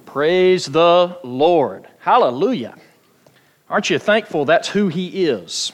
Praise the Lord. Hallelujah. Aren't you thankful that's who He is?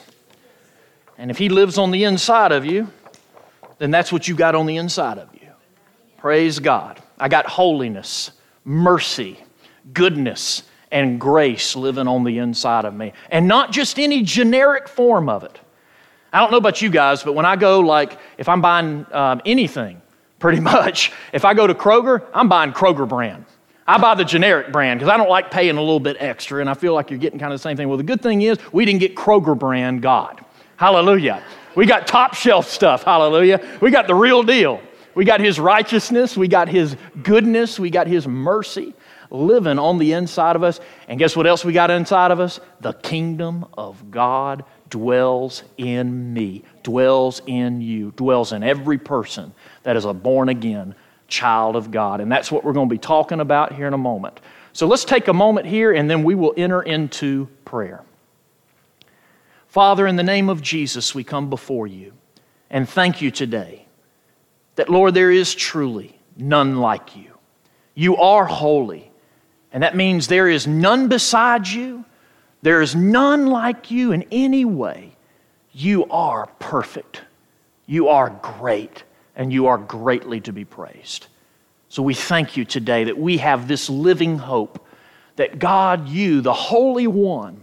And if He lives on the inside of you, then that's what you got on the inside of you. Praise God. I got holiness, mercy, goodness, and grace living on the inside of me. And not just any generic form of it. I don't know about you guys, but when I go, if I'm buying anything, pretty much, if I go to Kroger, I'm buying Kroger brand. I buy the generic brand because I don't like paying a little bit extra, and I feel like you're getting kind of the same thing. Well, the good thing is we didn't get Kroger brand God. Hallelujah. We got top shelf stuff. Hallelujah. We got the real deal. We got His righteousness. We got His goodness. We got His mercy living on the inside of us. And guess what else we got inside of us? The kingdom of God dwells in me, dwells in you, dwells in every person that is a born-again child of God. And that's what we're going to be talking about here in a moment. So let's take a moment here and then we will enter into prayer. Father, in the name of Jesus, we come before you and thank you today that, Lord, there is truly none like you. You are holy, and that means there is none beside you. There is none like you in any way. You are perfect. You are great. And you are greatly to be praised. So we thank you today that we have this living hope that God, you, the Holy One,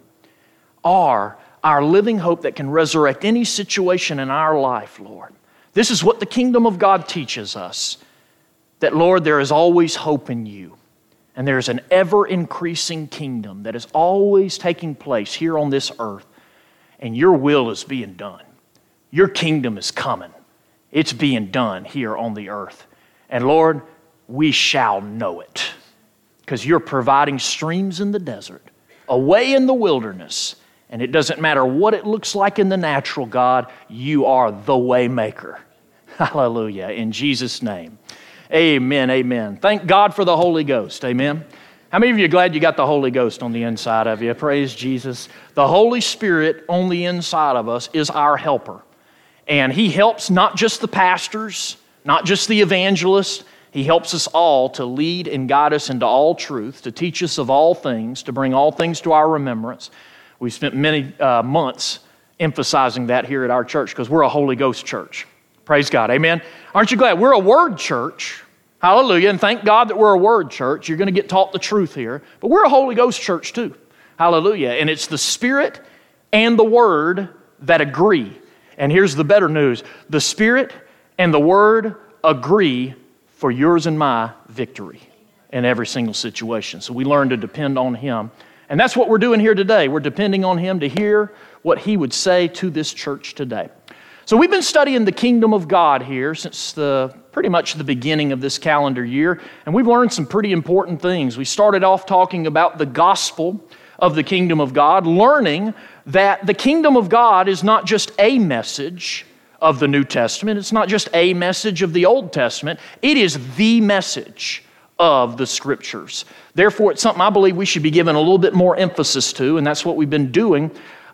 are our living hope that can resurrect any situation in our life, Lord. This is what the kingdom of God teaches us, that, Lord, there is always hope in you. And there is an ever-increasing kingdom that is always taking place here on this earth. And your will is being done. Your kingdom is coming. It's being done here on the earth. And Lord, we shall know it. Because you're providing streams in the desert, a way in the wilderness. And it doesn't matter what it looks like in the natural, God, you are the way maker. Hallelujah. In Jesus' name. Amen, amen. Thank God for the Holy Ghost. Amen. How many of you are glad you got the Holy Ghost on the inside of you? Praise Jesus. The Holy Spirit on the inside of us is our helper. And He helps not just the pastors, not just the evangelists. He helps us all to lead and guide us into all truth, to teach us of all things, to bring all things to our remembrance. We've spent many months emphasizing that here at our church because we're a Holy Ghost church. Praise God. Amen. Aren't you glad? We're a Word church. Hallelujah. And thank God that we're a Word church. You're going to get taught the truth here. But we're a Holy Ghost church too. Hallelujah. And it's the Spirit and the Word that agree. And here's the better news. The Spirit and the Word agree for yours and my victory in every single situation. So we learn to depend on Him. And that's what we're doing here today. We're depending on Him to hear what He would say to this church today. So we've been studying the kingdom of God here since pretty much the beginning of this calendar year. And we've learned some pretty important things. We started off talking about the gospel of the kingdom of God, learning that the kingdom of God is not just a message of the New Testament. It's not just a message of the Old Testament. It is the message of the Scriptures. Therefore, it's something I believe we should be giving a little bit more emphasis to, and that's what we've been doing.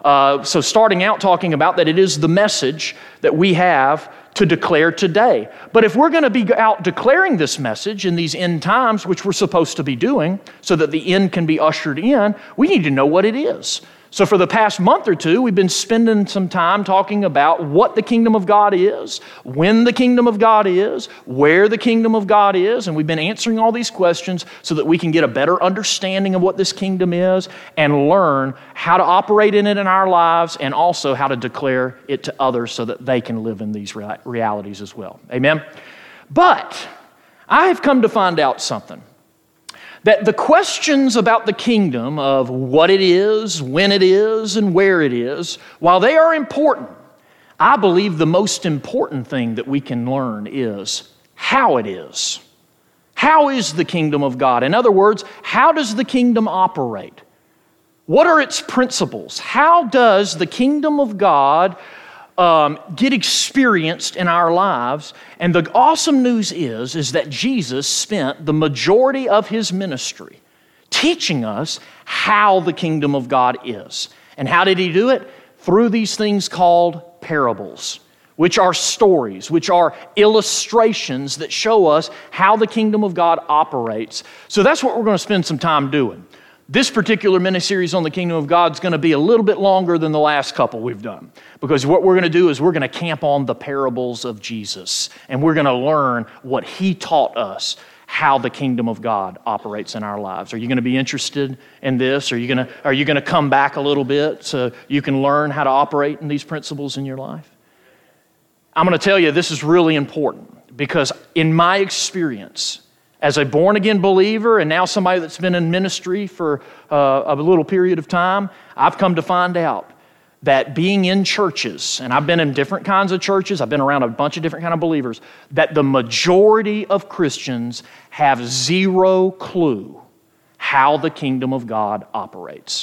So starting out talking about that it is the message that we have to declare today. But if we're going to be out declaring this message in these end times, which we're supposed to be doing, so that the end can be ushered in, we need to know what it is. So for the past month or two, we've been spending some time talking about what the kingdom of God is, when the kingdom of God is, where the kingdom of God is, and we've been answering all these questions so that we can get a better understanding of what this kingdom is and learn how to operate in it in our lives and also how to declare it to others so that they can live in these realities as well. Amen? But I have come to find out something. That the questions about the kingdom of what it is, when it is, and where it is, while they are important, I believe the most important thing that we can learn is how it is. How is the kingdom of God? In other words, how does the kingdom operate? What are its principles? How does the kingdom of God get experienced in our lives? And the awesome news is that Jesus spent the majority of His ministry teaching us how the kingdom of God is. And how did He do it? Through these things called parables. which are stories, which are illustrations that show us how the kingdom of God operates. So that's what we're going to spend some time doing. This particular mini-series on the kingdom of God is going to be a little bit longer than the last couple we've done, because what we're going to do is we're going to camp on the parables of Jesus, and we're going to learn what he taught us, how the kingdom of God operates in our lives. Are you going to be interested in this? Are you going to come back a little bit so you can learn how to operate in these principles in your life? I'm going to tell you this is really important, because in my experience, as a born-again believer and now somebody that's been in ministry for a little period of time, I've come to find out that being in churches, and I've been in different kinds of churches, I've been around a bunch of different kind of believers, that the majority of Christians have zero clue how the kingdom of God operates.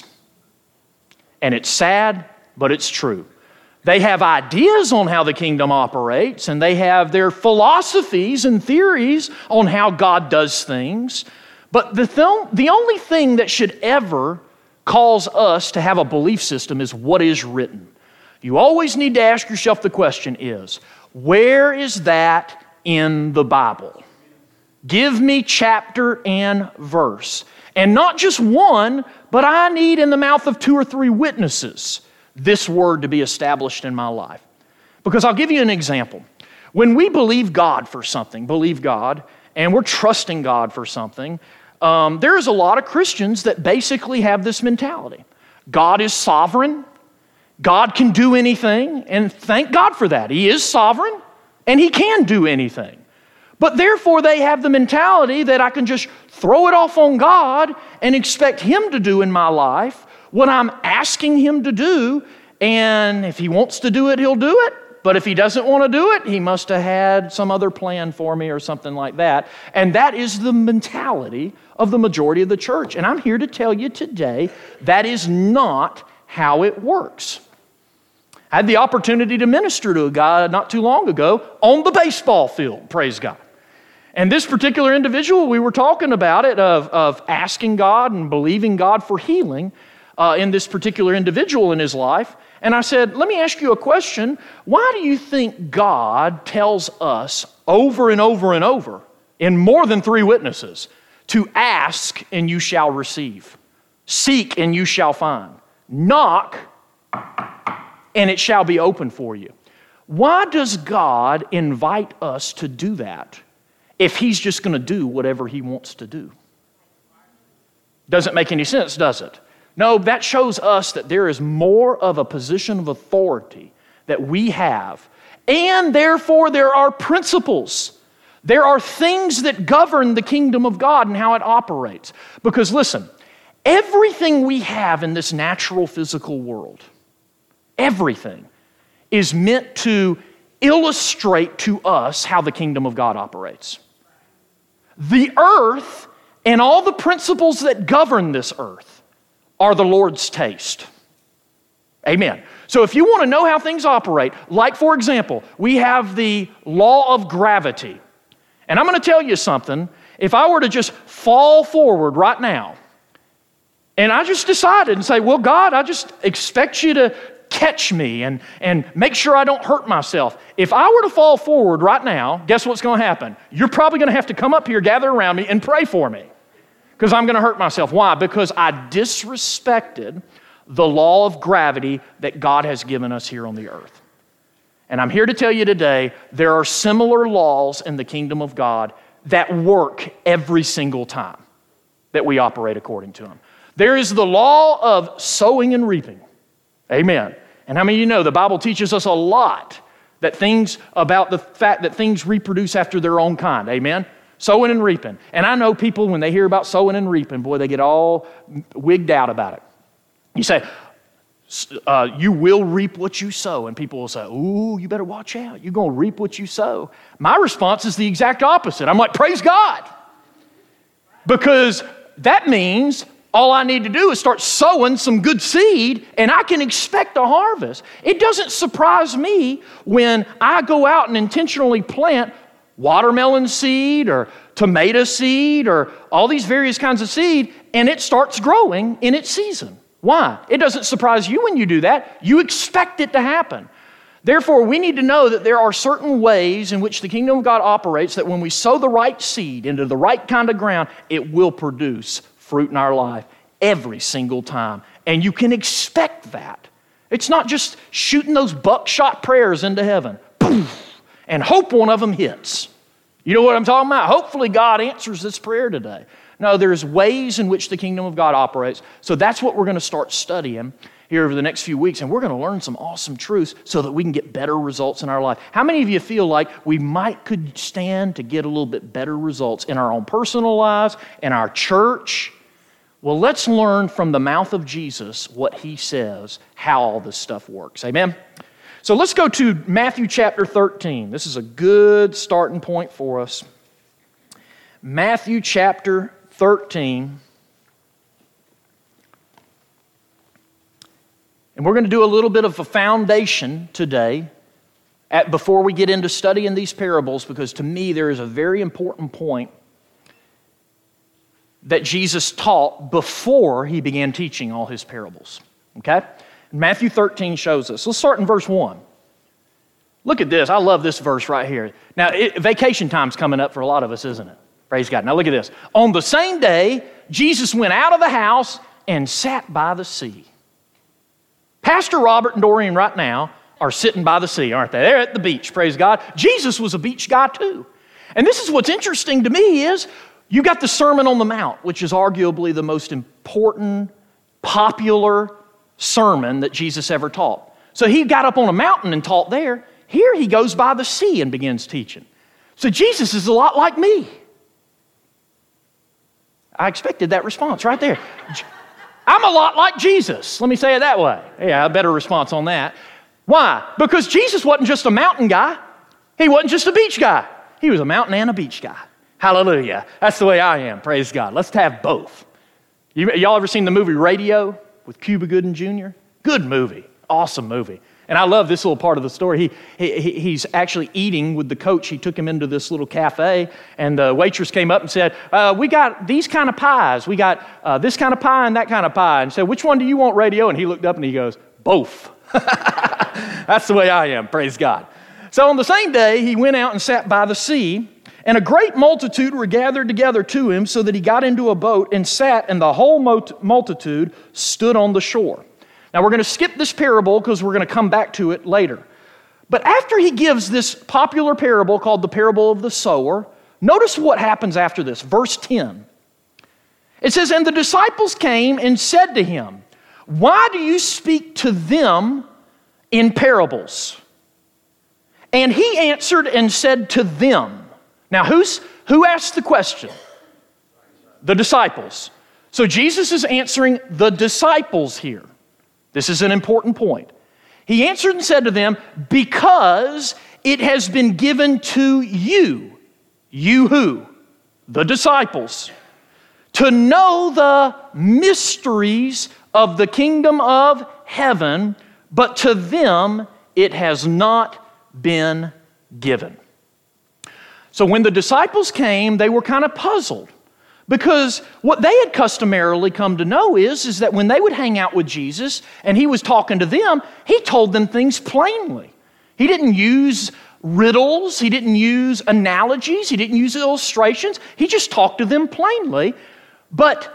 And it's sad, but it's true. They have ideas on how the kingdom operates, and they have their philosophies and theories on how God does things. But the only thing that should ever cause us to have a belief system is what is written. You always need to ask yourself the question is, where is that in the Bible? Give me chapter and verse. And not just one, but I need in the mouth of 2 or 3 witnesses this word to be established in my life. Because I'll give you an example. When we believe God for something, and we're trusting God for something, there's a lot of Christians that basically have this mentality. God is sovereign. God can do anything, and thank God for that. He is sovereign, and He can do anything. But therefore, they have the mentality that I can just throw it off on God and expect Him to do in my life what I'm asking Him to do, and if He wants to do it, He'll do it. But if He doesn't want to do it, He must have had some other plan for me or something like that. And that is the mentality of the majority of the church. And I'm here to tell you today that is not how it works. I had the opportunity to minister to a guy not too long ago on the baseball field, praise God. And this particular individual, we were talking about it, of asking God and believing God for healing in this particular individual in his life. And I said, let me ask you a question. Why do you think God tells us over and over and over, in more than 3 witnesses, to ask and you shall receive, seek and you shall find, knock and it shall be open for you? Why does God invite us to do that if He's just going to do whatever He wants to do? Doesn't make any sense, does it? No, that shows us that there is more of a position of authority that we have. And therefore, there are principles. There are things that govern the kingdom of God and how it operates. Because listen, everything we have in this natural physical world, everything is meant to illustrate to us how the kingdom of God operates. The earth and all the principles that govern this earth are the Lord's taste. Amen. So if you want to know how things operate, like for example, we have the law of gravity. And I'm going to tell you something. If I were to just fall forward right now, and I just decided and say, well, God, I just expect you to catch me and make sure I don't hurt myself. If I were to fall forward right now, guess what's going to happen? You're probably going to have to come up here, gather around me, and pray for me. Because I'm going to hurt myself. Why? Because I disrespected the law of gravity that God has given us here on the earth. And I'm here to tell you today, there are similar laws in the kingdom of God that work every single time that we operate according to them. There is the law of sowing and reaping. Amen. And how many of you know the Bible teaches us a lot about the fact that things reproduce after their own kind. Amen. Sowing and reaping. And I know people, when they hear about sowing and reaping, boy, they get all wigged out about it. You say, you will reap what you sow. And people will say, ooh, you better watch out. You're going to reap what you sow. My response is the exact opposite. I'm like, praise God. Because that means all I need to do is start sowing some good seed and I can expect a harvest. It doesn't surprise me when I go out and intentionally plant watermelon seed or tomato seed or all these various kinds of seed, and it starts growing in its season. Why? It doesn't surprise you when you do that. You expect it to happen. Therefore, we need to know that there are certain ways in which the kingdom of God operates that when we sow the right seed into the right kind of ground, it will produce fruit in our life every single time. And you can expect that. It's not just shooting those buckshot prayers into heaven, poof, and hope one of them hits. You know what I'm talking about? Hopefully God answers this prayer today. No, there's ways in which the kingdom of God operates. So that's what we're going to start studying here over the next few weeks, and we're going to learn some awesome truths so that we can get better results in our life. How many of you feel like we could stand to get a little bit better results in our own personal lives, in our church? Well, let's learn from the mouth of Jesus what he says, how all this stuff works. Amen? So let's go to Matthew chapter 13. This is a good starting point for us. Matthew chapter 13. And we're going to do a little bit of a foundation today before we get into studying these parables, because to me there is a very important point that Jesus taught before he began teaching all his parables. Okay? Matthew 13 shows us. Let's start in verse 1. Look at this. I love this verse right here. Now, vacation time's coming up for a lot of us, isn't it? Praise God. Now look at this. On the same day, Jesus went out of the house and sat by the sea. Pastor Robert and Doreen right now are sitting by the sea, aren't they? They're at the beach, praise God. Jesus was a beach guy too. And this is what's interesting to me is you got the Sermon on the Mount, which is arguably the most important, popular sermon that Jesus ever taught. So he got up on a mountain and taught there. Here he goes by the sea and begins teaching. So Jesus is a lot like me. I expected that response right there. I'm a lot like Jesus. Let me say it that way. Yeah, a better response on that. Why? Because Jesus wasn't just a mountain guy. He wasn't just a beach guy. He was a mountain and a beach guy. Hallelujah. That's the way I am. Praise God. Let's have both. Y'all ever seen the movie Radio with Cuba Gooding Jr.? Good movie. Awesome movie. And I love this little part of the story. He's actually eating with the coach. He took him into this little cafe, and the waitress came up and said, we got these kind of pies. We got this kind of pie and that kind of pie. And said, which one do you want, Radio? And he looked up and he goes, both. That's the way I am, praise God. So on the same day, he went out and sat by the sea, and a great multitude were gathered together to him, so that he got into a boat and sat, and the whole multitude stood on the shore. Now, we're going to skip this parable because we're going to come back to it later. But after he gives this popular parable called the parable of the sower, notice what happens after this. Verse 10. It says, and the disciples came and said to him, why do you speak to them in parables? And he answered and said to them. Now, who asked the question? The disciples. So Jesus is answering the disciples here. This is an important point. He answered and said to them, because it has been given to you. You who? The disciples. To know the mysteries of the kingdom of heaven, but to them it has not been given. So when the disciples came, they were kind of puzzled. Because what they had customarily come to know is that when they would hang out with Jesus and he was talking to them, he told them things plainly. He didn't use riddles. He didn't use analogies. He didn't use illustrations. He just talked to them plainly. But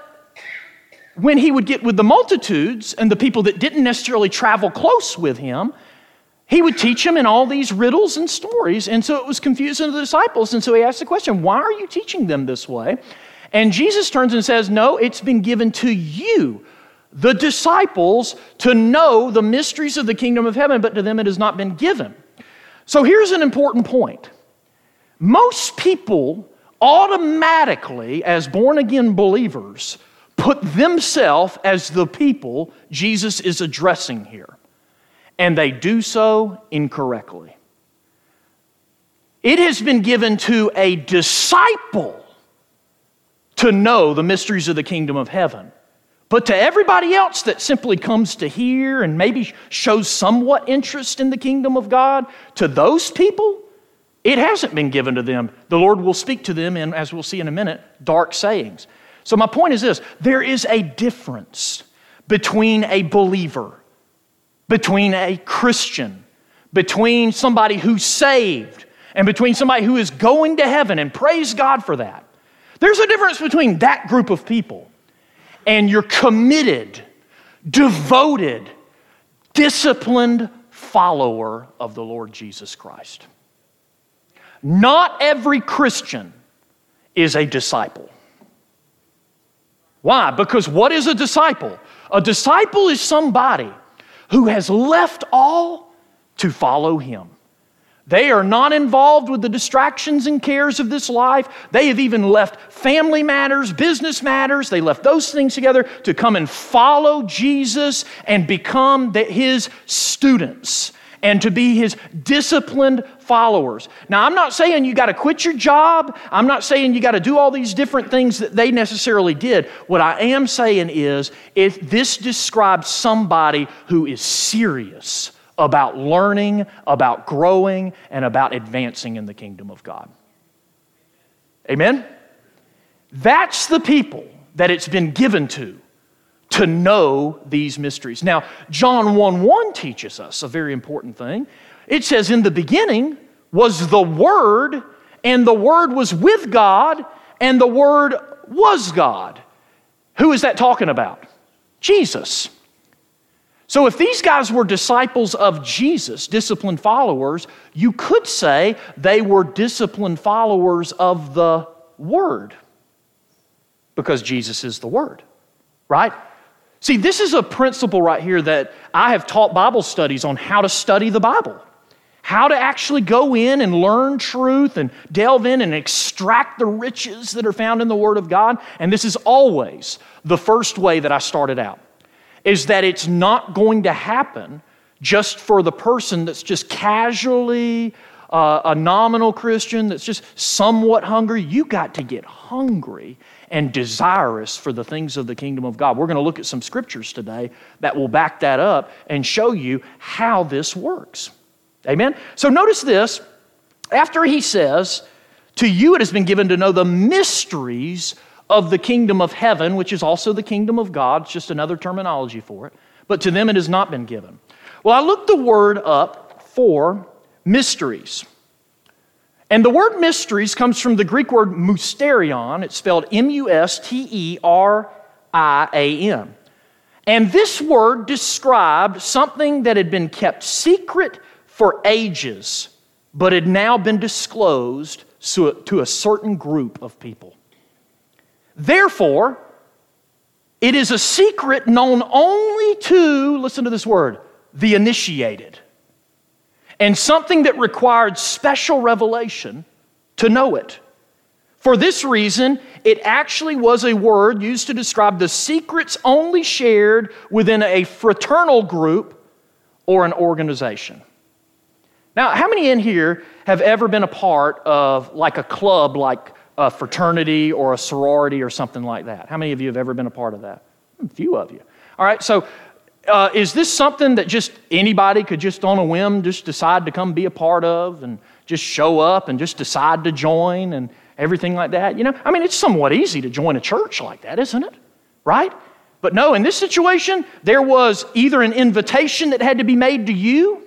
when he would get with the multitudes and the people that didn't necessarily travel close with him, he would teach them in all these riddles and stories. And so it was confusing to the disciples. And so he asked the question, why are you teaching them this way? And Jesus turns and says, no, it's been given to you, the disciples, to know the mysteries of the kingdom of heaven, but to them it has not been given. So here's an important point. Most people automatically, as born-again believers, put themselves as the people Jesus is addressing here. And they do so incorrectly. It has been given to a disciple to know the mysteries of the kingdom of heaven. But to everybody else that simply comes to hear and maybe shows somewhat interest in the kingdom of God, to those people, it hasn't been given to them. The Lord will speak to them in, as we'll see in a minute, dark sayings. So my point is this, there is a difference between a believer, between a Christian, between somebody who's saved and between somebody who is going to heaven, and praise God for that. There's a difference between that group of people and your committed, devoted, disciplined follower of the Lord Jesus Christ. Not every Christian is a disciple. Why? Because what is a disciple? A disciple is somebody who has left all to follow Him. They are not involved with the distractions and cares of this life. They have even left family matters, business matters. They left those things together to come and follow Jesus and become His students and to be His disciplined followers. Now, I'm not saying you got to quit your job. I'm not saying you got to do all these different things that they necessarily did. What I am saying is, if this describes somebody who is serious about learning, about growing, and about advancing in the kingdom of God. Amen? That's the people that it's been given to know these mysteries. Now, John 1:1 teaches us a very important thing. It says, in the beginning was the Word, and the Word was with God, and the Word was God. Who is that talking about? Jesus. So if these guys were disciples of Jesus, disciplined followers, you could say they were disciplined followers of the Word, because Jesus is the Word, right? See, this is a principle right here that I have taught Bible studies on how to study the Bible, how to actually go in and learn truth and delve in and extract the riches that are found in the Word of God. And this is always the first way that I started out, is that it's not going to happen just for the person that's just casually a nominal Christian that's just somewhat hungry. You got to get hungry and desirous for the things of the kingdom of God. We're going to look at some scriptures today that will back that up and show you how this works. Amen? So notice this. After he says, to you it has been given to know the mysteries of the kingdom of heaven, which is also the kingdom of God. It's just another terminology for it. But to them it has not been given. Well, I looked the word up for mysteries. And the word mysteries comes from the Greek word mysterion. It's spelled M-U-S-T-E-R-I-A-N. And this word described something that had been kept secret for ages, but had now been disclosed to a certain group of people. Therefore, it is a secret known only to, listen to this word, the initiated. And something that required special revelation to know it. For this reason, it actually was a word used to describe the secrets only shared within a fraternal group or an organization. Now, how many in here have ever been a part of like a club, like a fraternity or a sorority or something like that? How many of you have ever been a part of that? A few of you. All right, so is this something that just anybody could just on a whim just decide to come be a part of and just show up and just decide to join and everything like that? You know, I mean, it's somewhat easy to join a church like that, isn't it? Right? But no, in this situation, there was either an invitation that had to be made to you,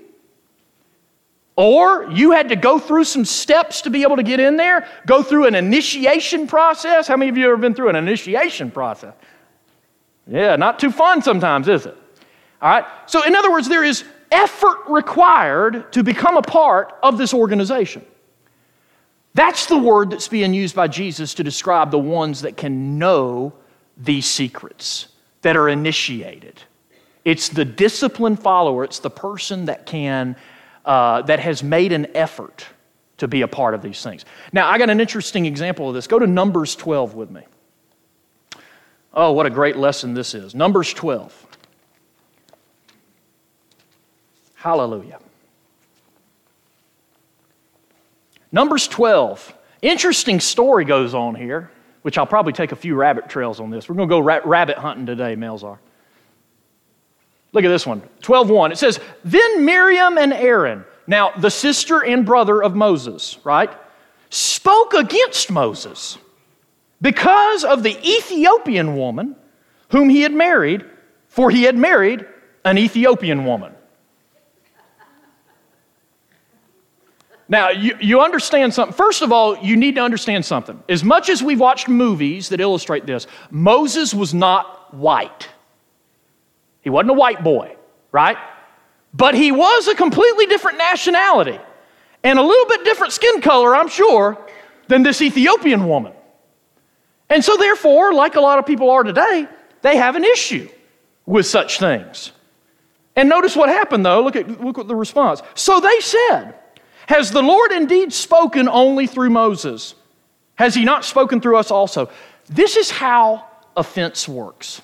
or you had to go through some steps to be able to get in there, go through an initiation process. How many of you have ever been through an initiation process? Yeah, not too fun sometimes, is it? All right. So in other words, there is effort required to become a part of this organization. That's the word that's being used by Jesus to describe the ones that can know these secrets, that are initiated. It's the disciplined follower. It's the person that can, that has made an effort to be a part of these things. Now, I got an interesting example of this. Go to Numbers 12 with me. Oh, what a great lesson this is. Numbers 12. Hallelujah. Numbers 12. Interesting story goes on here, which I'll probably take a few rabbit trails on this. We're going to go rabbit hunting today, Melzar. Look at this one, 12:1. It says, then Miriam and Aaron, now the sister and brother of Moses, right, spoke against Moses because of the Ethiopian woman whom he had married, for he had married an Ethiopian woman. Now, you understand something. First of all, you need to understand something. As much as we've watched movies that illustrate this, Moses was not white. He wasn't a white boy, right? But he was a completely different nationality and a little bit different skin color, I'm sure, than this Ethiopian woman. And so therefore, like a lot of people are today, they have an issue with such things. And notice what happened though. Look at the response. So they said, has the Lord indeed spoken only through Moses? Has he not spoken through us also? This is how offense works.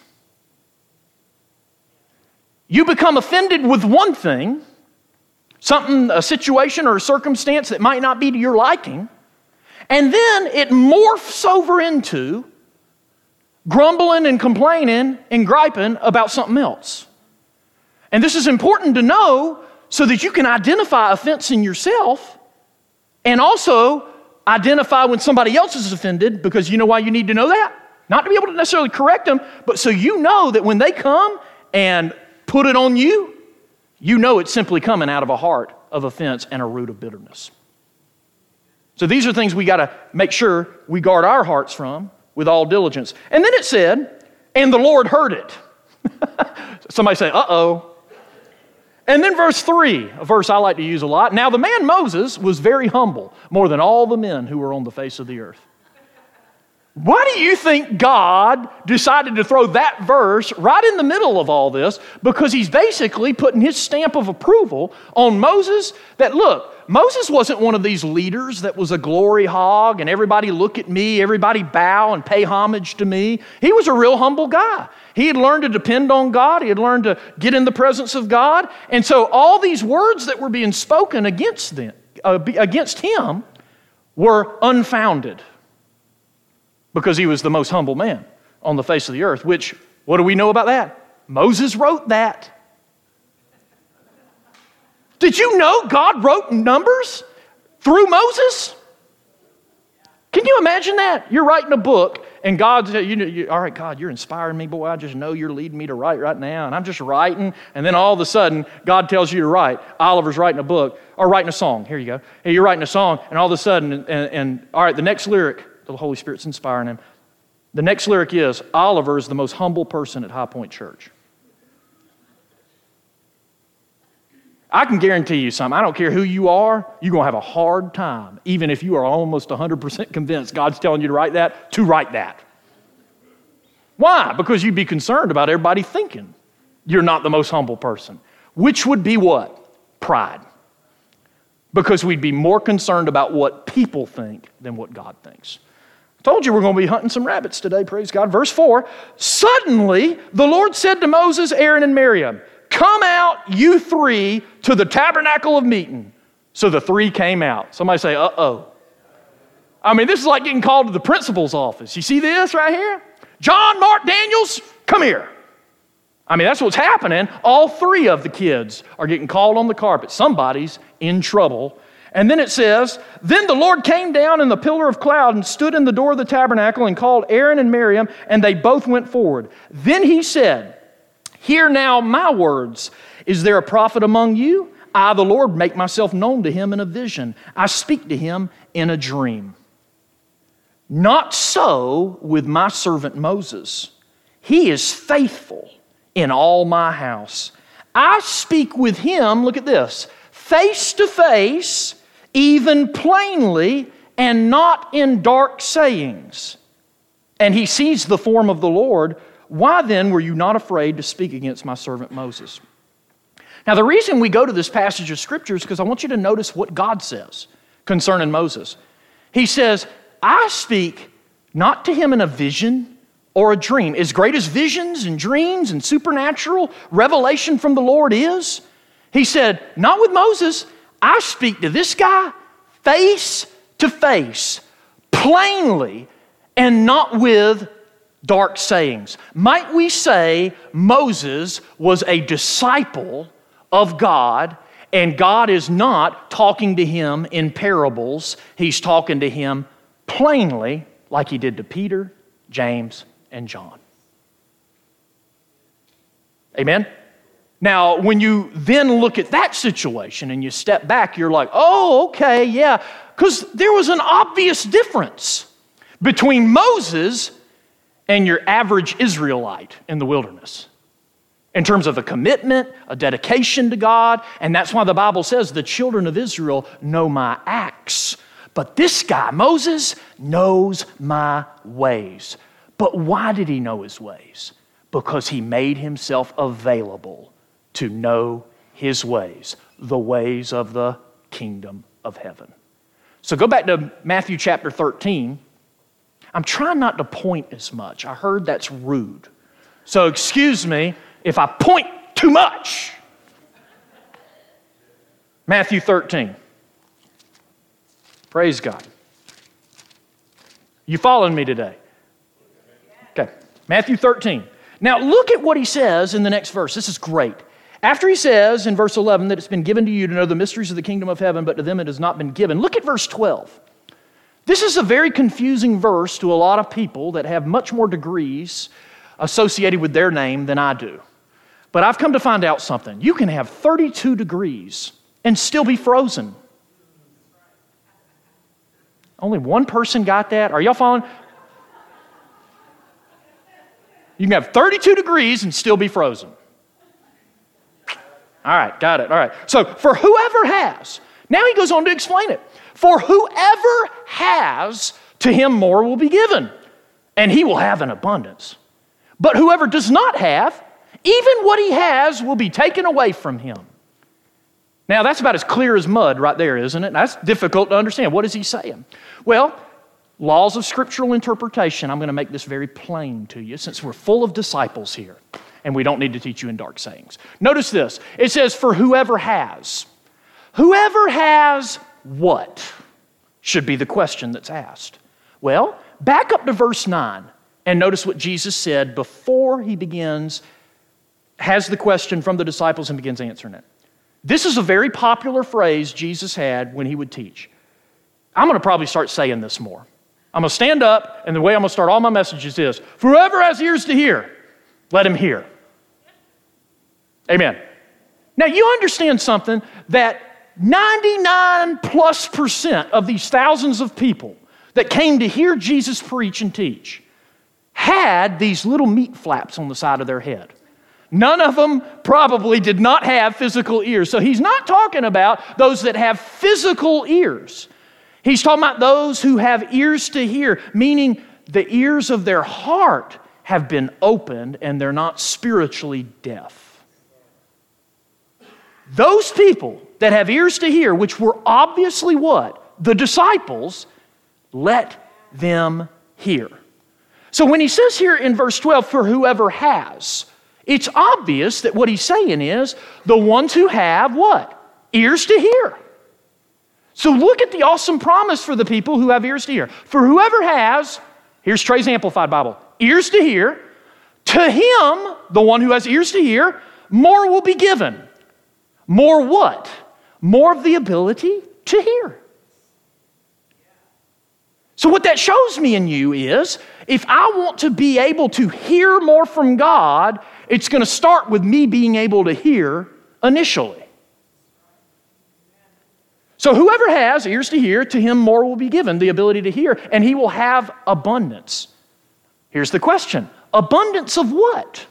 You become offended with one thing, something, a situation or a circumstance that might not be to your liking, and then it morphs over into grumbling and complaining and griping about something else. And this is important to know so that you can identify offense in yourself and also identify when somebody else is offended, because you know why you need to know that? Not to be able to necessarily correct them, but so you know that when they come and put it on you, you know it's simply coming out of a heart of offense and a root of bitterness. So these are things we got to make sure we guard our hearts from with all diligence. And then it said, and the Lord heard it. Somebody say, uh-oh. And then verse 3, a verse I like to use a lot. Now the man Moses was very humble, more than all the men who were on the face of the earth. Why do you think God decided to throw that verse right in the middle of all this? Because he's basically putting his stamp of approval on Moses that, look, Moses wasn't one of these leaders that was a glory hog and everybody look at me, everybody bow and pay homage to me. He was a real humble guy. He had learned to depend on God. He had learned to get in the presence of God. And so all these words that were being spoken against him were unfounded because he was the most humble man on the face of the earth, which, what do we know about that? Moses wrote that. Did you know God wrote Numbers through Moses? Can you imagine that? You're writing a book and God said, all right, God, you're inspiring me, boy. I just know you're leading me to write right now. And I'm just writing. And then all of a sudden, God tells you to write. Oliver's writing a book or writing a song. Here you go. Hey, you're writing a song. And all of a sudden, and all right, the next lyric, the Holy Spirit's inspiring him. The next lyric is, Oliver is the most humble person at High Point Church. I can guarantee you something. I don't care who you are, you're going to have a hard time, even if you are almost 100% convinced God's telling you to write that. Why? Because you'd be concerned about everybody thinking you're not the most humble person, which would be what? Pride. Because we'd be more concerned about what people think than what God thinks. I told you we're going to be hunting some rabbits today, praise God. Verse 4, suddenly the Lord said to Moses, Aaron, and Miriam, come out, you three, to the tabernacle of meeting. So the three came out. Somebody say, uh-oh. I mean, this is like getting called to the principal's office. You see this right here? John, Mark, Daniels, come here. I mean, that's what's happening. All three of the kids are getting called on the carpet. Somebody's in trouble. And then it says, then the Lord came down in the pillar of cloud and stood in the door of the tabernacle and called Aaron and Miriam, and they both went forward. Then he said, hear now my words. Is there a prophet among you? I, the Lord, make myself known to him in a vision. I speak to him in a dream. Not so with my servant Moses. He is faithful in all my house. I speak with him, look at this, face to face, even plainly, and not in dark sayings. And he sees the form of the Lord. Why then were you not afraid to speak against my servant Moses? Now the reason we go to this passage of Scripture is because I want you to notice what God says concerning Moses. He says, I speak not to him in a vision or a dream. As great as visions and dreams and supernatural revelation from the Lord is, he said, not with Moses. I speak to this guy face to face, plainly, and not with dark sayings. Might we say Moses was a disciple of God, and God is not talking to him in parables. He's talking to him plainly, like he did to Peter, James, and John. Amen? Now, when you then look at that situation and you step back, you're like, oh, okay, yeah, because there was an obvious difference between Moses and your average Israelite in the wilderness in terms of a commitment, a dedication to God, and that's why the Bible says the children of Israel know my acts. But this guy, Moses, knows my ways. But why did he know his ways? Because he made himself available to know his ways, the ways of the kingdom of heaven. So go back to Matthew chapter 13. I'm trying not to point as much. I heard that's rude. So excuse me if I point too much. Matthew 13. Praise God. You following me today? Okay. Matthew 13. Now look at what he says in the next verse. This is great. After he says in verse 11 that it's been given to you to know the mysteries of the kingdom of heaven, but to them it has not been given. Look at verse 12. This is a very confusing verse to a lot of people that have much more degrees associated with their name than I do. But I've come to find out something. You can have 32 degrees and still be frozen. Only one person got that? Are y'all following? You can have 32 degrees and still be frozen. All right, got it. All right. So, for whoever has, now he goes on to explain it. For whoever has, to him more will be given, and he will have an abundance. But whoever does not have, even what he has will be taken away from him. Now, that's about as clear as mud right there, isn't it? That's difficult to understand. What is he saying? Well, laws of scriptural interpretation, I'm going to make this very plain to you since we're full of disciples here. And we don't need to teach you in dark sayings. Notice this. It says, for whoever has. Whoever has what? Should be the question that's asked. Well, back up to verse 9 and notice what Jesus said before he has the question from the disciples and begins answering it. This is a very popular phrase Jesus had when he would teach. I'm going to probably start saying this more. I'm going to stand up, and the way I'm going to start all my messages is, for whoever has ears to hear, let him hear. Amen. Now you understand something, that 99+% of these thousands of people that came to hear Jesus preach and teach had these little meat flaps on the side of their head. None of them probably did not have physical ears. So he's not talking about those that have physical ears. He's talking about those who have ears to hear, meaning the ears of their heart have been opened and they're not spiritually deaf. Those people that have ears to hear, which were obviously what? The disciples, let them hear. So when he says here in verse 12, for whoever has, it's obvious that what he's saying is the ones who have what? Ears to hear. So look at the awesome promise for the people who have ears to hear. For whoever has, here's Trey's Amplified Bible, ears to hear, to him, the one who has ears to hear, more will be given. More what? More of the ability to hear. So what that shows me in you is, if I want to be able to hear more from God, it's going to start with me being able to hear initially. So whoever has ears to hear, to him more will be given, the ability to hear, and he will have abundance. Here's the question. Abundance of what?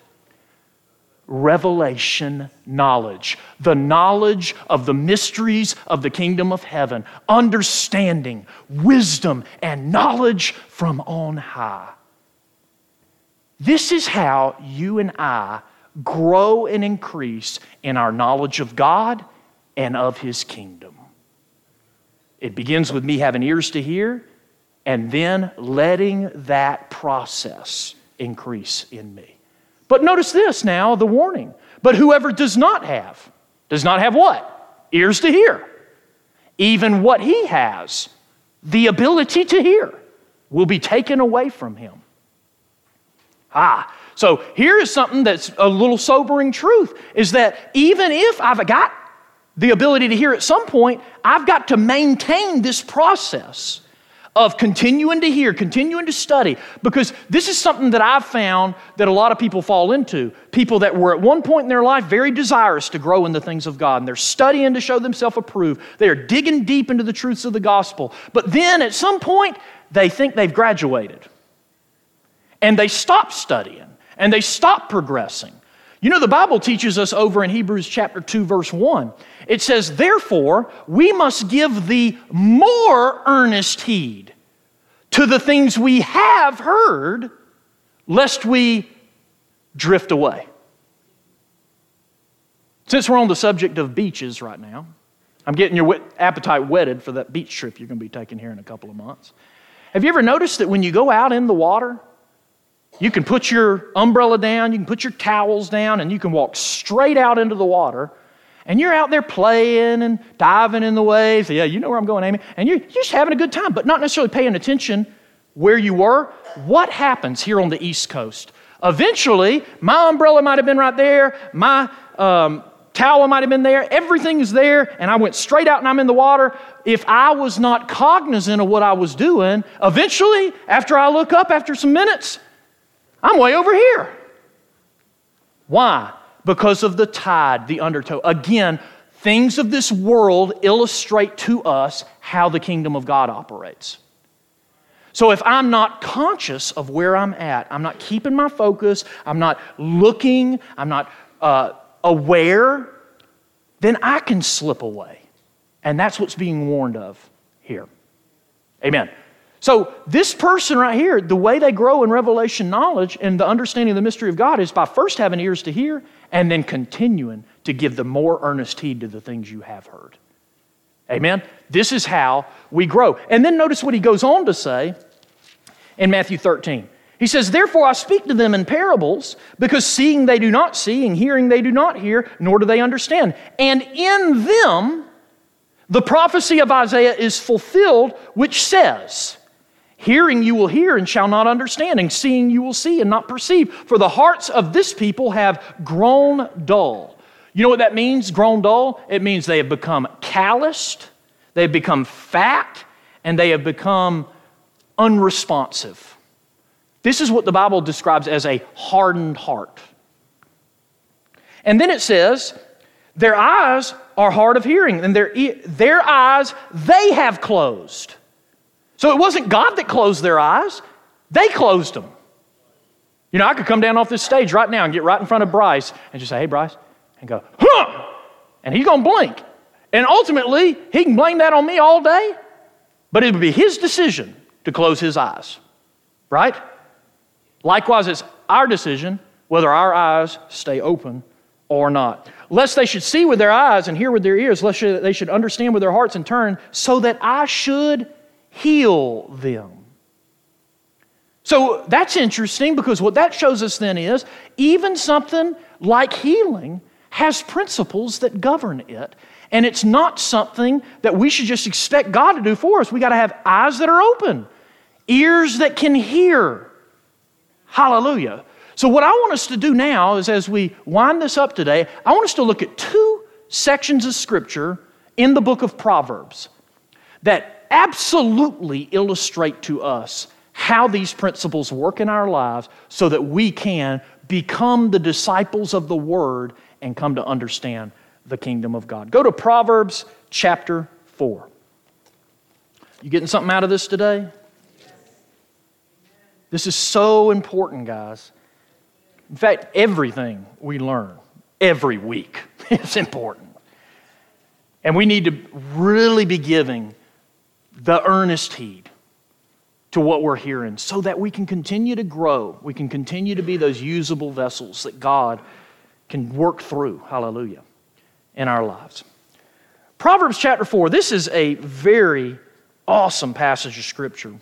Revelation knowledge. The knowledge of the mysteries of the kingdom of heaven. Understanding, wisdom, and knowledge from on high. This is how you and I grow and increase in our knowledge of God and of His kingdom. It begins with me having ears to hear and then letting that process increase in me. But notice this now, the warning. But whoever does not have what? Ears to hear. Even what he has, the ability to hear, will be taken away from him. So here is something that's a little sobering truth, is that even if I've got the ability to hear at some point, I've got to maintain this process of continuing to hear, continuing to study, because this is something that I've found that a lot of people fall into. People that were at one point in their life very desirous to grow in the things of God, and they're studying to show themselves approved. They are digging deep into the truths of the gospel. But then at some point, they think they've graduated. And they stop studying, and they stop progressing. You know, the Bible teaches us over in Hebrews chapter 2, verse 1. It says, therefore, we must give the more earnest heed to the things we have heard, lest we drift away. Since we're on the subject of beaches right now, I'm getting your appetite whetted for that beach trip you're going to be taking here in a couple of months. Have you ever noticed that when you go out in the water, you can put your umbrella down, you can put your towels down, and you can walk straight out into the water, and you're out there playing and diving in the waves. Yeah, you know where I'm going, Amy. And you're just having a good time, but not necessarily paying attention where you were. What happens here on the East Coast? Eventually, my umbrella might have been right there, my towel might have been there, everything is there, and I went straight out and I'm in the water. If I was not cognizant of what I was doing, eventually, after I look up after some minutes, I'm way over here. Why? Because of the tide, the undertow. Again, things of this world illustrate to us how the kingdom of God operates. So if I'm not conscious of where I'm at, I'm not keeping my focus, I'm not looking, I'm not aware, then I can slip away. And that's what's being warned of here. Amen. So this person right here, the way they grow in revelation knowledge and the understanding of the mystery of God is by first having ears to hear and then continuing to give the more earnest heed to the things you have heard. Amen? This is how we grow. And then notice what he goes on to say in Matthew 13. He says, therefore I speak to them in parables, because seeing they do not see, and hearing they do not hear, nor do they understand. And in them the prophecy of Isaiah is fulfilled, which says, hearing you will hear and shall not understand, and seeing you will see and not perceive. For the hearts of this people have grown dull. You know what that means, grown dull? It means they have become calloused, they have become fat, and they have become unresponsive. This is what the Bible describes as a hardened heart. And then it says, their eyes are hard of hearing, and their eyes they have closed. So it wasn't God that closed their eyes. They closed them. You know, I could come down off this stage right now and get right in front of Bryce and just say, hey, Bryce, and go, huh! And he's going to blink. And ultimately, he can blame that on me all day, but it would be his decision to close his eyes, right? Likewise, it's our decision whether our eyes stay open or not. Lest they should see with their eyes and hear with their ears, lest they should understand with their hearts and turn, so that I should heal them. So that's interesting, because what that shows us then is even something like healing has principles that govern it. And it's not something that we should just expect God to do for us. We got to have eyes that are open, ears that can hear. Hallelujah. So what I want us to do now is, as we wind this up today, I want us to look at two sections of Scripture in the book of Proverbs that absolutely illustrate to us how these principles work in our lives so that we can become the disciples of the Word and come to understand the kingdom of God. Go to Proverbs chapter 4. You getting something out of this today? This is so important, guys. In fact, everything we learn every week is important. And we need to really be giving the earnest heed to what we're hearing so that we can continue to grow. We can continue to be those usable vessels that God can work through, hallelujah, in our lives. Proverbs chapter 4, this is a very awesome passage of Scripture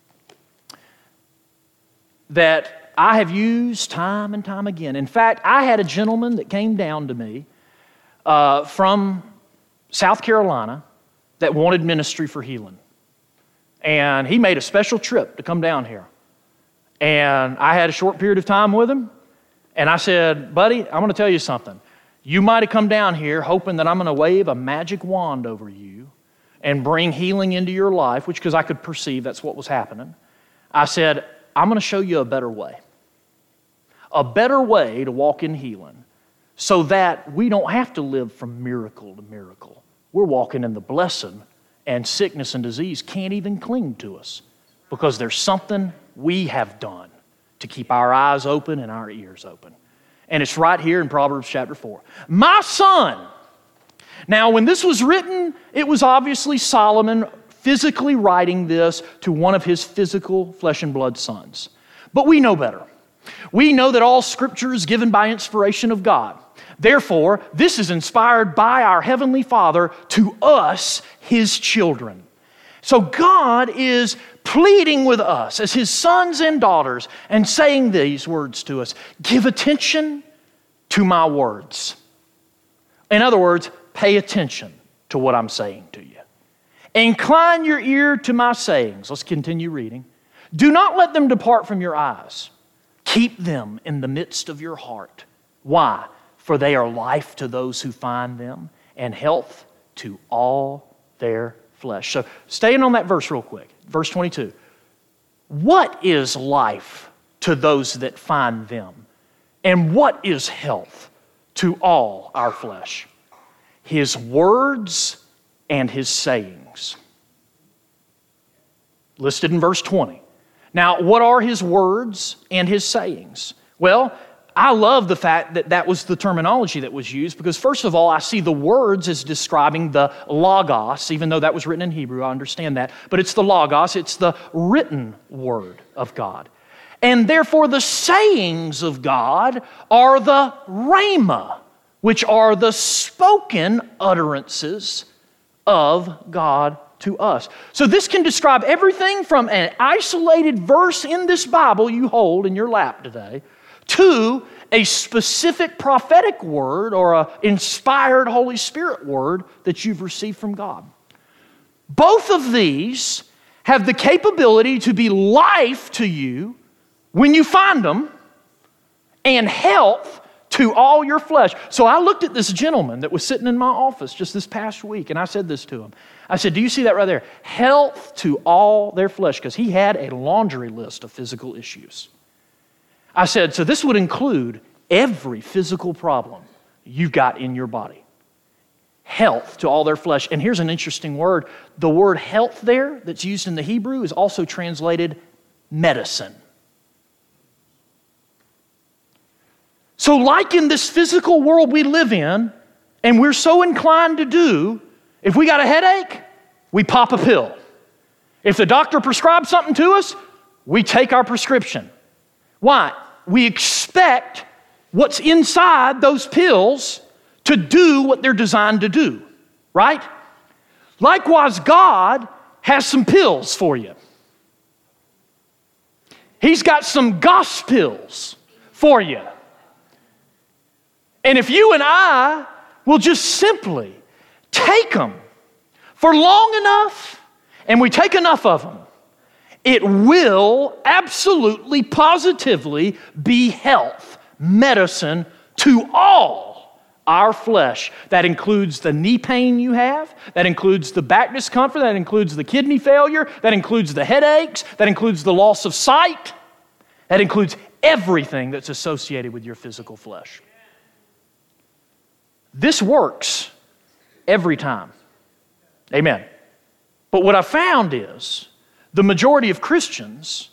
that I have used time and time again. In fact, I had a gentleman that came down to me from South Carolina that wanted ministry for healing. And he made a special trip to come down here. And I had a short period of time with him. And I said, buddy, I'm going to tell you something. You might have come down here hoping that I'm going to wave a magic wand over you and bring healing into your life, which because I could perceive that's what was happening, I said, I'm going to show you a better way. A better way to walk in healing so that we don't have to live from miracle to miracle. We're walking in the blessing, and sickness and disease can't even cling to us because there's something we have done to keep our eyes open and our ears open. And it's right here in Proverbs chapter 4. My son. Now, when this was written, it was obviously Solomon physically writing this to one of his physical flesh and blood sons. But we know better. We know that all Scripture is given by inspiration of God. Therefore, this is inspired by our Heavenly Father to us, His children. So God is pleading with us as His sons and daughters and saying these words to us. Give attention to my words. In other words, pay attention to what I'm saying to you. Incline your ear to my sayings. Let's continue reading. Do not let them depart from your eyes. Keep them in the midst of your heart. Why? For they are life to those who find them and health to all their flesh. So staying on that verse real quick. Verse 22. What is life to those that find them? And what is health to all our flesh? His words and His sayings. Listed in verse 20. Now, what are His words and His sayings? Well, I love the fact that that was the terminology that was used because, first of all, I see the words as describing the Logos, even though that was written in Hebrew, I understand that. But it's the Logos, it's the written word of God. And therefore, the sayings of God are the Rhema, which are the spoken utterances of God to us. So this can describe everything from an isolated verse in this Bible you hold in your lap today to a specific prophetic word or an inspired Holy Spirit word that you've received from God. Both of these have the capability to be life to you when you find them and health to all your flesh. So I looked at this gentleman that was sitting in my office just this past week, and I said this to him. I said, do you see that right there? Health to all their flesh, because he had a laundry list of physical issues. I said, so this would include every physical problem you've got in your body. Health to all their flesh. And here's an interesting word. The word health there that's used in the Hebrew is also translated medicine. So like in this physical world we live in, and we're so inclined to do, if we got a headache, we pop a pill. If the doctor prescribes something to us, we take our prescription. Why? We expect what's inside those pills to do what they're designed to do, right? Likewise, God has some pills for you. He's got some gospels for you. And if you and I will just simply take them for long enough, and we take enough of them, it will absolutely, positively be health, medicine to all our flesh. That includes the knee pain you have, that includes the back discomfort, that includes the kidney failure, that includes the headaches, that includes the loss of sight, that includes everything that's associated with your physical flesh. This works every time. Amen. But what I found is the majority of Christians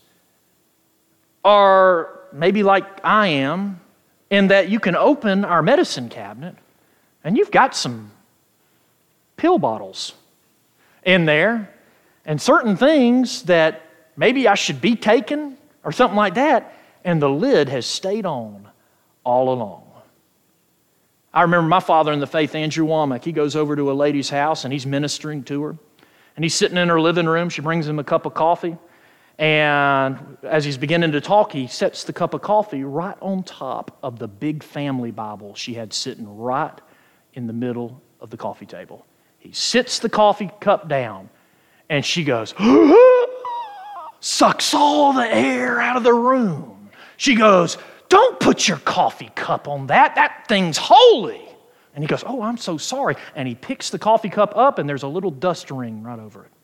are maybe like I am in that you can open our medicine cabinet and you've got some pill bottles in there and certain things that maybe I should be taking or something like that, and the lid has stayed on all along. I remember my father in the faith, Andrew Womack. He goes over to a lady's house and he's ministering to her. And he's sitting in her living room. She brings him a cup of coffee. And as he's beginning to talk, he sets the cup of coffee right on top of the big family Bible she had sitting right in the middle of the coffee table. He sits the coffee cup down and she goes, sucks all the air out of the room. She goes, don't put your coffee cup on that. That thing's holy. And he goes, oh, I'm so sorry. And he picks the coffee cup up and there's a little dust ring right over it.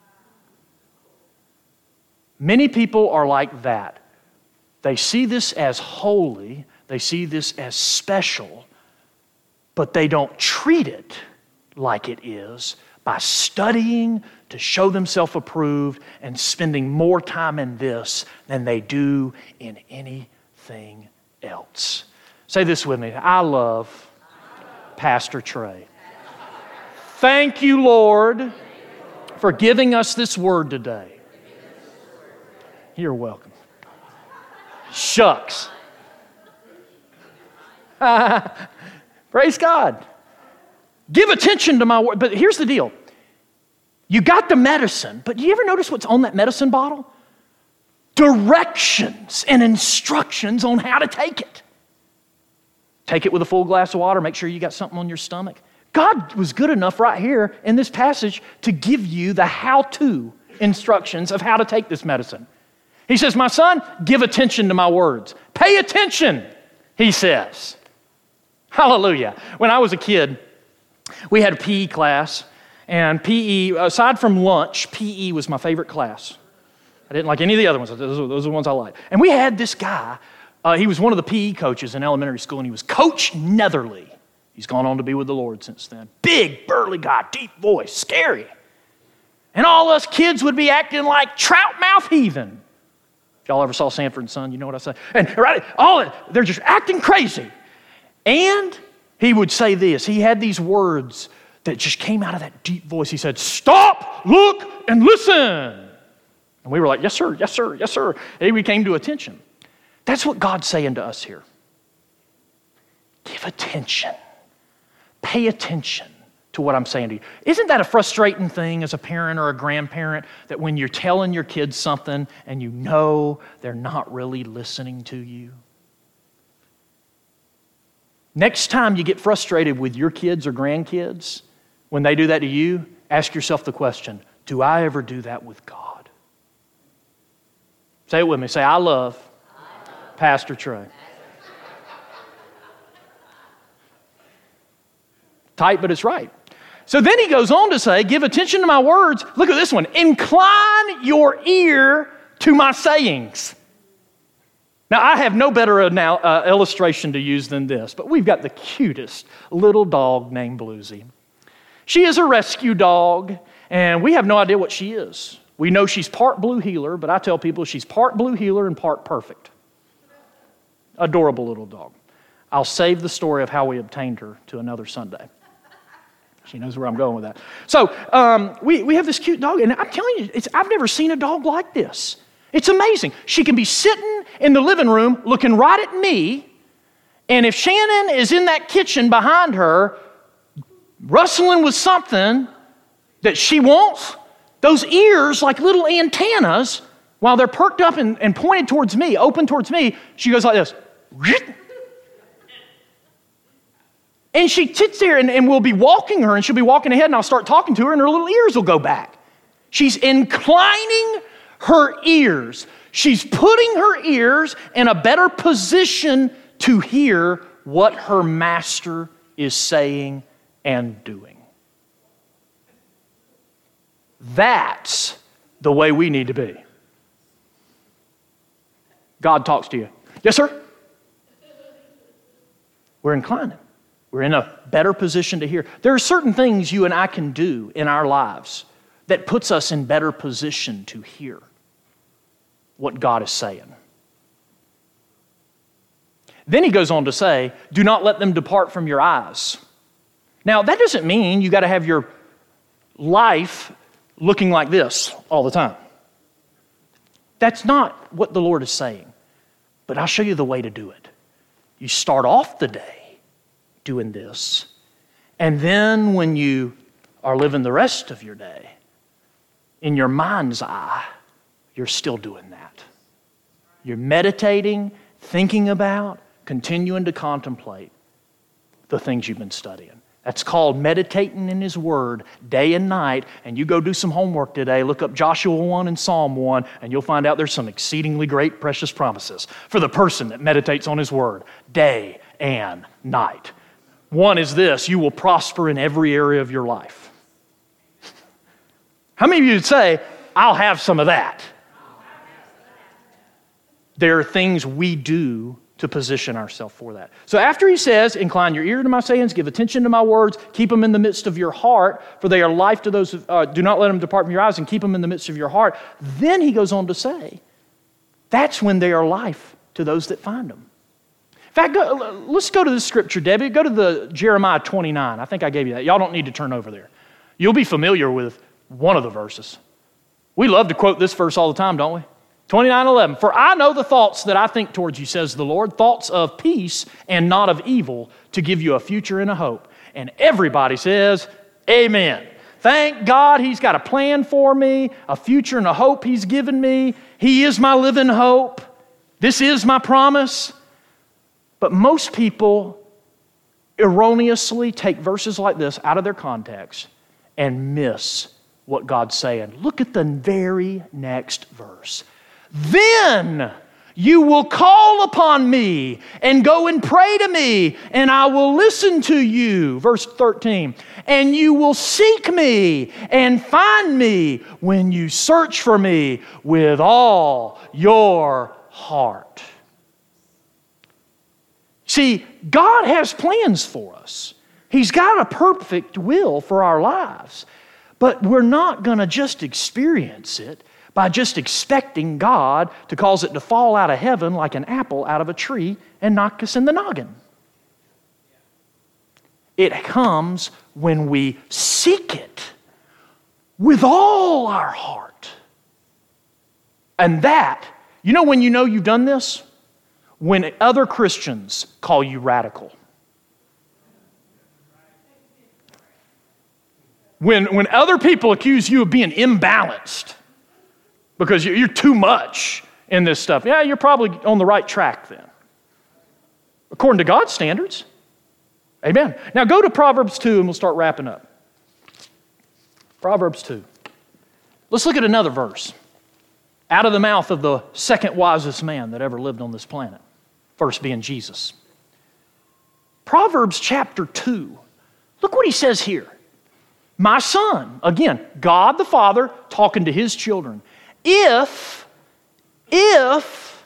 Many people are like that. They see this as holy, they see this as special, but they don't treat it like it is by studying to show themselves approved and spending more time in this than they do in anything else. Say this with me. I love Pastor Trey. Thank you, Lord, for giving us this word today. You're welcome. Shucks. Praise God. Give attention to my word. But here's the deal. You got the medicine, but do you ever notice what's on that medicine bottle? Directions and instructions on how to take it. Take it with a full glass of water. Make sure you got something on your stomach. God was good enough right here in this passage to give you the how-to instructions of how to take this medicine. He says, my son, give attention to my words. Pay attention, he says. Hallelujah. When I was a kid, we had a PE class, and PE, aside from lunch, PE was my favorite class. I didn't like any of the other ones. Those are the ones I liked. And we had this guy. He was one of the PE coaches in elementary school, and he was Coach Netherly. He's gone on to be with the Lord since then. Big, burly guy, deep voice, scary. And all us kids would be acting like trout mouth heathen. If y'all ever saw Sanford and Son, you know what I say. And right, they're just acting crazy. And he would say this. He had these words that just came out of that deep voice. He said, stop, look, and listen. And we were like, yes, sir, yes, sir, yes, sir. And we came to attention. That's what God's saying to us here. Give attention. Pay attention to what I'm saying to you. Isn't that a frustrating thing as a parent or a grandparent, that when you're telling your kids something and you know they're not really listening to you? Next time you get frustrated with your kids or grandkids, when they do that to you, ask yourself the question, do I ever do that with God? Say it with me. Say, I love Pastor Trey. Tight, but it's right. So then he goes on to say, give attention to my words. Look at this one. Incline your ear to my sayings. Now, I have no better illustration to use than this, but we've got the cutest little dog named Bluesy. She is a rescue dog, and we have no idea what she is. We know she's part blue heeler, but I tell people she's part blue heeler and part perfect. Adorable little dog. I'll save the story of how we obtained her to another Sunday. She knows where I'm going with that. So we have this cute dog, and I'm telling you, I've never seen a dog like this. It's amazing. She can be sitting in the living room looking right at me, and if Shannon is in that kitchen behind her, rustling with something that she wants, those ears, like little antennas, while they're perked up and pointed towards me, open towards me, she goes like this. And she sits there and we'll be walking her and she'll be walking ahead and I'll start talking to her and her little ears will go back. She's inclining her ears. She's putting her ears in a better position to hear what her master is saying and doing. That's the way we need to be. God talks to you. Yes, sir? We're inclining. We're in a better position to hear. There are certain things you and I can do in our lives that puts us in better position to hear what God is saying. Then he goes on to say, do not let them depart from your eyes. Now, that doesn't mean you got to have your life looking like this all the time. That's not what the Lord is saying. But I'll show you the way to do it. You start off the day doing this, and then when you are living the rest of your day, in your mind's eye, you're still doing that. You're meditating, thinking about, continuing to contemplate the things you've been studying. That's called meditating in His Word day and night. And you go do some homework today, look up Joshua 1 and Psalm 1, and you'll find out there's some exceedingly great, precious promises for the person that meditates on His Word day and night. One is this: you will prosper in every area of your life. How many of you would say, I'll have some of that? There are things we do to position ourselves for that. So after he says, incline your ear to my sayings, give attention to my words, keep them in the midst of your heart, for they are life to those who, do not let them depart from your eyes, and keep them in the midst of your heart. Then he goes on to say, that's when they are life to those that find them. In fact, let's go to the scripture, Debbie. Go to the Jeremiah 29. I think I gave you that. Y'all don't need to turn over there. You'll be familiar with one of the verses. We love to quote this verse all the time, don't we? 29:11, for I know the thoughts that I think towards you, says the Lord, thoughts of peace and not of evil, to give you a future and a hope. And everybody says, amen. Thank God he's got a plan for me, a future and a hope he's given me. He is my living hope. This is my promise. But most people erroneously take verses like this out of their context and miss what God's saying. Look at the very next verse. Then you will call upon me and go and pray to me, and I will listen to you. Verse 13. And you will seek me and find me when you search for me with all your heart. See, God has plans for us. He's got a perfect will for our lives. But we're not going to just experience it by just expecting God to cause it to fall out of heaven like an apple out of a tree and knock us in the noggin. It comes when we seek it with all our heart. And that, you know when you know you've done this? When other Christians call you radical. When other people accuse you of being imbalanced because you're too much in this stuff, yeah, you're probably on the right track then. According to God's standards. Amen. Now go to Proverbs 2 and we'll start wrapping up. Proverbs 2. Let's look at another verse. Out of the mouth of the second wisest man that ever lived on this planet. First being Jesus. Proverbs chapter 2. Look what he says here. My son, again, God the Father talking to his children. If, you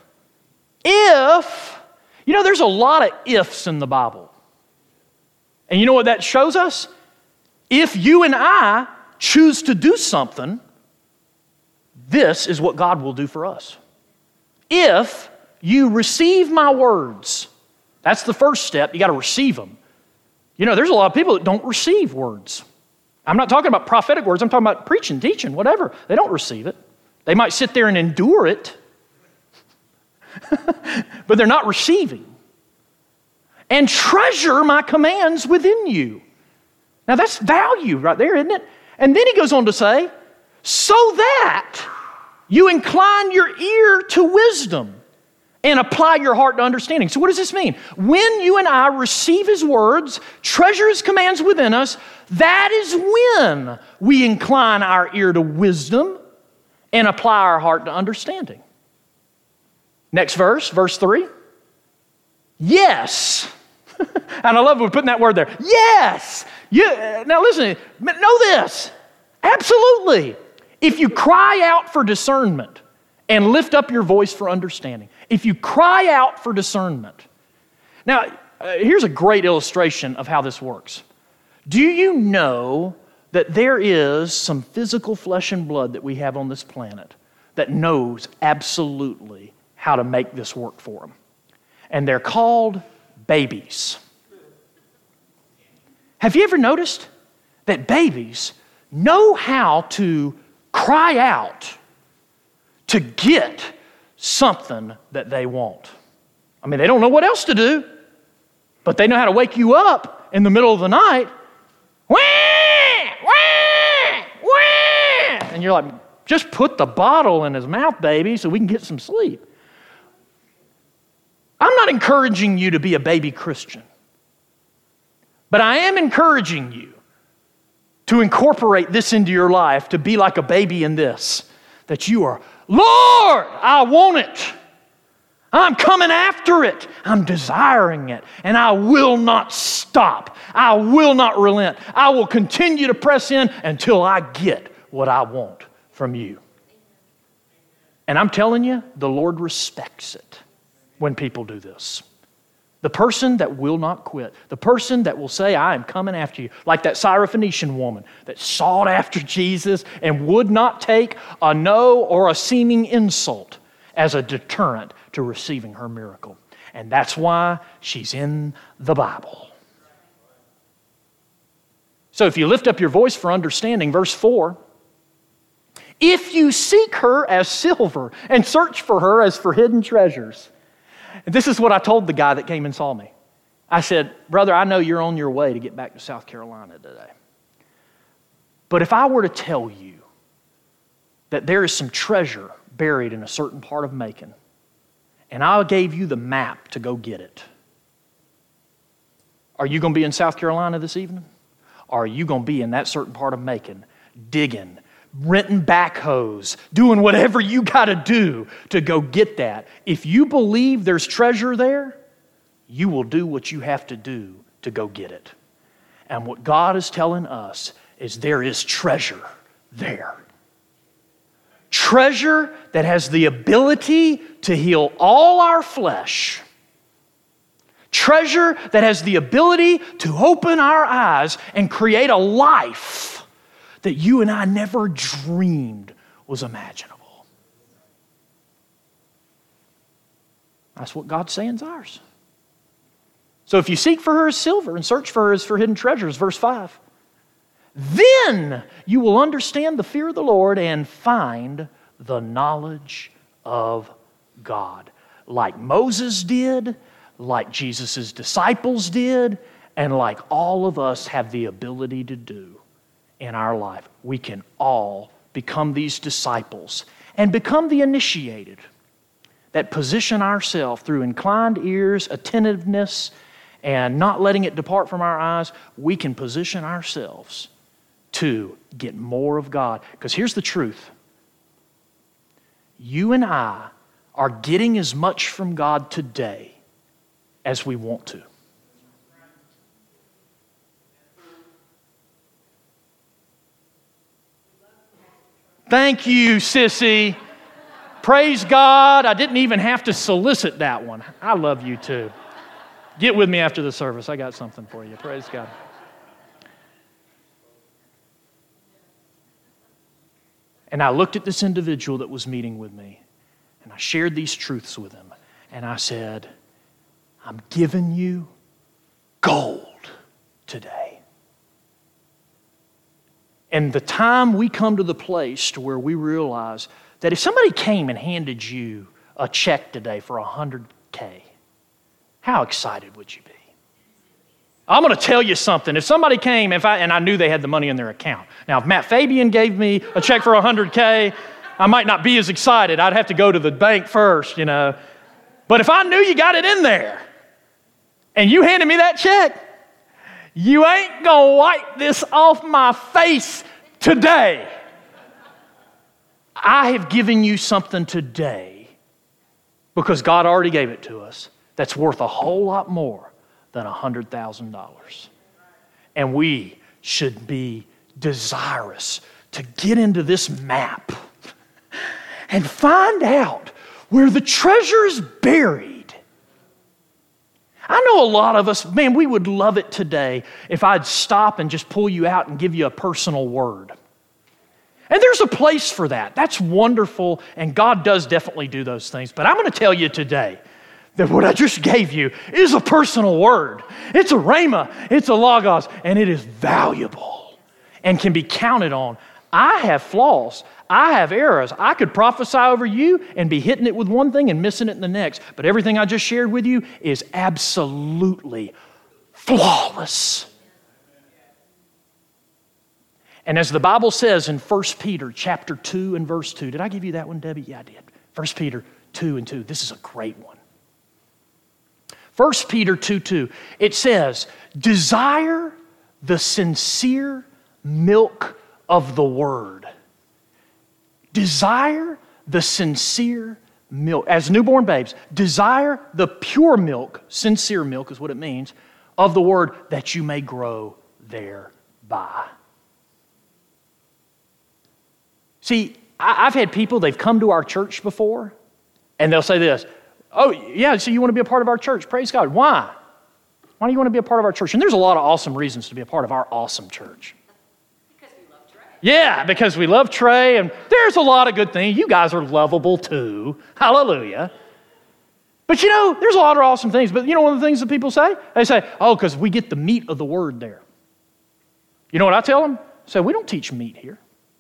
know, there's a lot of ifs in the Bible. And you know what that shows us? If you and I choose to do something, this is what God will do for us. If you receive my words, that's the first step. You got to receive them. You know, there's a lot of people that don't receive words. I'm not talking about prophetic words. I'm talking about preaching, teaching, whatever. They don't receive it. They might sit there and endure it, but they're not receiving. And treasure my commands within you. Now that's value right there, isn't it? And then he goes on to say, so that you incline your ear to wisdom and apply your heart to understanding. So what does this mean? When you and I receive his words, treasure his commands within us, that is when we incline our ear to wisdom and apply our heart to understanding. Next verse, verse 3. Yes. And I love we're putting that word there. Yes. Now listen, know this. Absolutely. If you cry out for discernment and lift up your voice for understanding. If you cry out for discernment. Now, here's a great illustration of how this works. Do you know that there is some physical flesh and blood that we have on this planet that knows absolutely how to make this work for them? And they're called babies. Have you ever noticed that babies know how to cry out to get something that they want? I mean, they don't know what else to do, but they know how to wake you up in the middle of the night. Wah, wah, wah. And you're like, just put the bottle in his mouth, baby, so we can get some sleep. I'm not encouraging you to be a baby Christian, but I am encouraging you to incorporate this into your life, to be like a baby in this, that you are, Lord, I want it. I'm coming after it. I'm desiring it. And I will not stop. I will not relent. I will continue to press in until I get what I want from you. And I'm telling you, the Lord respects it when people do this. The person that will not quit, the person that will say, I am coming after you, like that Syrophoenician woman that sought after Jesus and would not take a no or a seeming insult as a deterrent to receiving her miracle. And that's why she's in the Bible. So if you lift up your voice for understanding, verse 4, if you seek her as silver and search for her as for hidden treasures. And this is what I told the guy that came and saw me. I said, brother, I know you're on your way to get back to South Carolina today. But if I were to tell you that there is some treasure buried in a certain part of Macon, and I gave you the map to go get it, are you going to be in South Carolina this evening? Or are you going to be in that certain part of Macon, digging, renting backhoes, doing whatever you got to do to go get that? If you believe there's treasure there, you will do what you have to do to go get it. And what God is telling us is there is treasure there. Treasure that has the ability to heal all our flesh. Treasure that has the ability to open our eyes and create a life that you and I never dreamed was imaginable. That's what God's saying is ours. So if you seek for her as silver and search for her as for hidden treasures, verse 5, then you will understand the fear of the Lord and find the knowledge of God. Like Moses did, like Jesus' disciples did, and like all of us have the ability to do in our life. We can all become these disciples and become the initiated that position ourselves through inclined ears, attentiveness, and not letting it depart from our eyes. We can position ourselves to get more of God. Because here's the truth. You and I are getting as much from God today as we want to. Thank you, sissy. Praise God. I didn't even have to solicit that one. I love you too. Get with me after the service. I got something for you. Praise God. And I looked at this individual that was meeting with me, and I shared these truths with him. And I said, I'm giving you gold today. And the time we come to the place to where we realize that if somebody came and handed you a check today for $100K, how excited would you be? I'm going to tell you something. If somebody came and I knew they had the money in their account. Now, if Matt Fabian gave me a check for $100K, I might not be as excited. I'd have to go to the bank first, you know. But if I knew you got it in there and you handed me that check, you ain't going to wipe this off my face today. I have given you something today because God already gave it to us that's worth a whole lot more than $100,000. And we should be desirous to get into this map and find out where the treasure is buried. I know a lot of us, man, we would love it today if I'd stop and just pull you out and give you a personal word. And there's a place for that. That's wonderful, and God does definitely do those things. But I'm going to tell you today that what I just gave you is a personal word. It's a rhema, it's a logos, and it is valuable and can be counted on. I have flaws. I have errors. I could prophesy over you and be hitting it with one thing and missing it in the next. But everything I just shared with you is absolutely flawless. And as the Bible says in 1 Peter chapter 2 and verse 2, did I give you that one, Debbie? Yeah, I did. 1 Peter 2 and 2. This is a great one. 1 Peter 2:2, it says, desire the sincere milk of the word. Desire the sincere milk, as newborn babes, desire the pure milk, sincere milk is what it means, of the word, that you may grow thereby. See, I've had people, they've come to our church before, and they'll say this, oh, yeah, so you want to be a part of our church? Praise God. Why? Why do you want to be a part of our church? And there's a lot of awesome reasons to be a part of our awesome church. Because we love Trey. Yeah, because we love Trey, and there's a lot of good things. You guys are lovable too. Hallelujah. But you know, there's a lot of awesome things. But you know one of the things that people say? They say, oh, because we get the meat of the word there. You know what I tell them? I say, we don't teach meat here.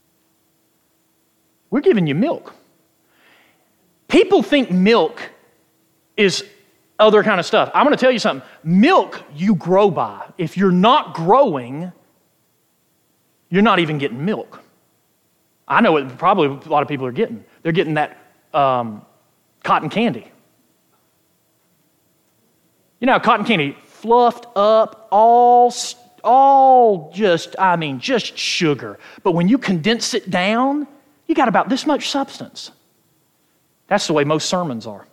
We're giving you milk. People think milk is other kind of stuff. I'm going to tell you something. Milk you grow by. If you're not growing, you're not even getting milk. I know what probably a lot of people are getting. They're getting that cotton candy. You know, cotton candy, fluffed up, all just sugar. But when you condense it down, you got about this much substance. That's the way most sermons are.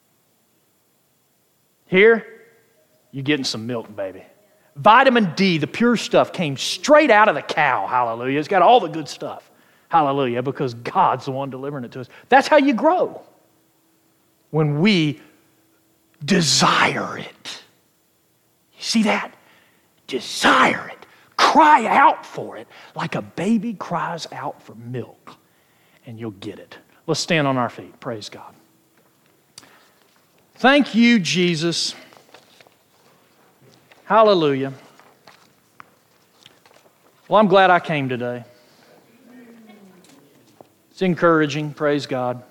Here, you're getting some milk, baby. Vitamin D, the pure stuff, came straight out of the cow. Hallelujah. It's got all the good stuff. Hallelujah. Because God's the one delivering it to us. That's how you grow. When we desire it. You see that? Desire it. Cry out for it like a baby cries out for milk. And you'll get it. Let's stand on our feet. Praise God. Thank you, Jesus. Hallelujah. Well, I'm glad I came today. It's encouraging. Praise God.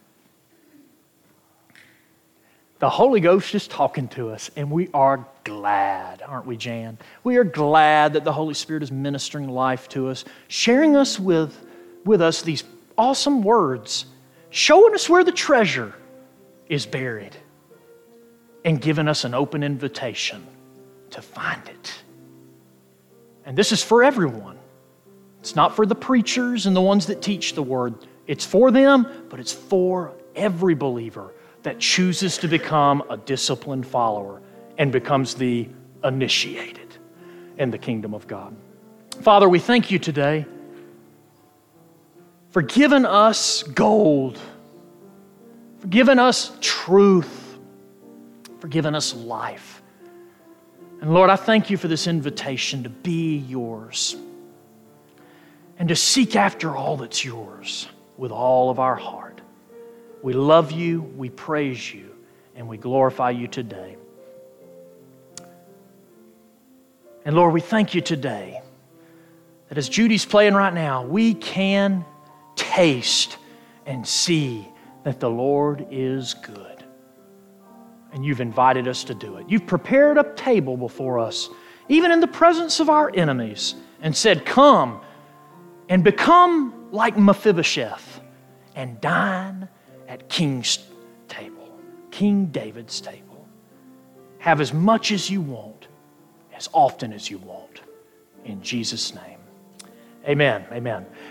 The Holy Ghost is talking to us, and we are glad, aren't we, Jan? We are glad that the Holy Spirit is ministering life to us, sharing us with us these awesome words, showing us where the treasure is buried, and giving us an open invitation to find it. And this is for everyone. It's not for the preachers and the ones that teach the word. It's for them, but it's for every believer that chooses to become a disciplined follower and becomes the initiated in the kingdom of God. Father, we thank you today for giving us gold, for giving us truth, for giving us life. And Lord, I thank you for this invitation to be yours and to seek after all that's yours with all of our heart. We love you, we praise you, and we glorify you today. And Lord, we thank you today that as Judy's playing right now, we can taste and see that the Lord is good. And you've invited us to do it. You've prepared a table before us, even in the presence of our enemies, and said, come and become like Mephibosheth and dine at King's table, King David's table. Have as much as you want, as often as you want. In Jesus' name, amen, amen.